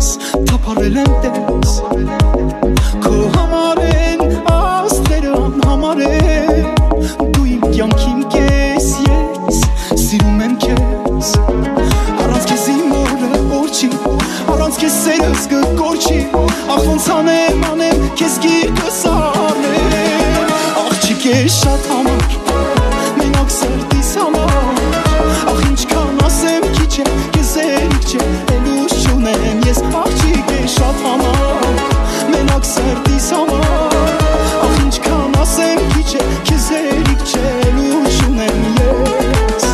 տապարել եմ տես Քո համար են աստղերը անհամար են Դու իմ կյանքիմ կես ես Սիրում եմ քեզ Առանց քեզ իմ օրը օր չի Առանց քեզ սերս կկորչի Ախ ոնց անեմ քեզ գիրկս առնեմ Աղջիկ ես շատ համար Մենակ սրտիս համար Ախ ինչքան ասեմ քիչ է Քեզ երիք չէ Էլ ուժ չունեմ ես Աղջիկ ես շատ համար Մենակ սրտիս համար Ախ ինչքան ասեմ քիչ է Քեզ երիք չէ Էլ ուժ չունեմ ես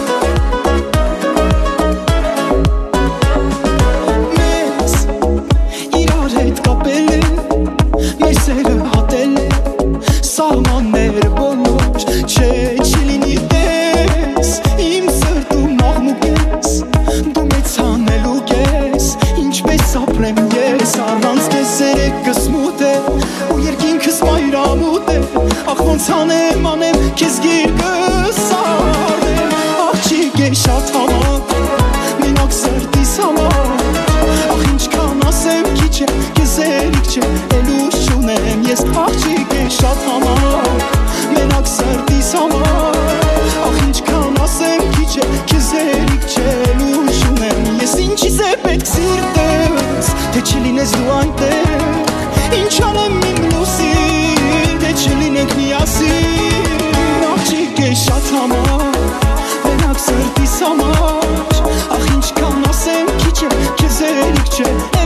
Մեզ իրար հետ կապել է Մեր սերը հատել է Սահմանները բոլոր Չէ չի լինի տես Իմ սրտում աղմուկ ես Դու մեծ հանելուկ ես Ինչպես ապրեմ ես Առանց քեզ երեկս մութ է Ու երկինքս մայրամուտ է Ախ ոնց անեմ քեզ գիրկս առնեմ Աղջիկ ես շատ համար Մենակ սրտիս համար Ախ ինչքան ասեմ քիչ է Քեզ երիք չէ Էլ ուժ չունեմ ես Աղջիկ ես շատ համար Մենակ սրտիս համար Ախ ինչքան ասեմ քիչ է Քեզ երիք չէ Էլ ուժ չունեմ ես Ինչիս է պետք սիրտս Թե չլինես դու այնտեղ Ինչ անեմ իմ լուսի Թե չլինենք միասին Աղջիկ ես շատ համար Մենակ սրտիս համար Ախ ինչքան ասեմ քիչ է Քեզ երիք չէ